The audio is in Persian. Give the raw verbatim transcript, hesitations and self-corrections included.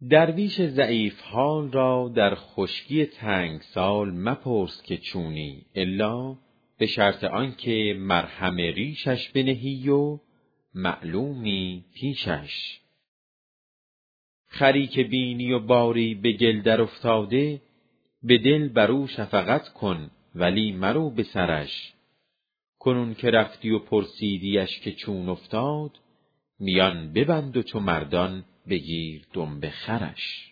درویش ضعیف حال را در خشکی تنگ سال مپرس که چونی، الا به شرط آنکه مرهم ریشش بنهی و معلومی پیشش. خری که بینی و باری به گل در افتاده، به دل برو شفقت کن ولی مرو به سرش. کنون که رفتی و پرسیدیش که چون افتاد، میان ببند و چو مردان بگیر دنب خرش.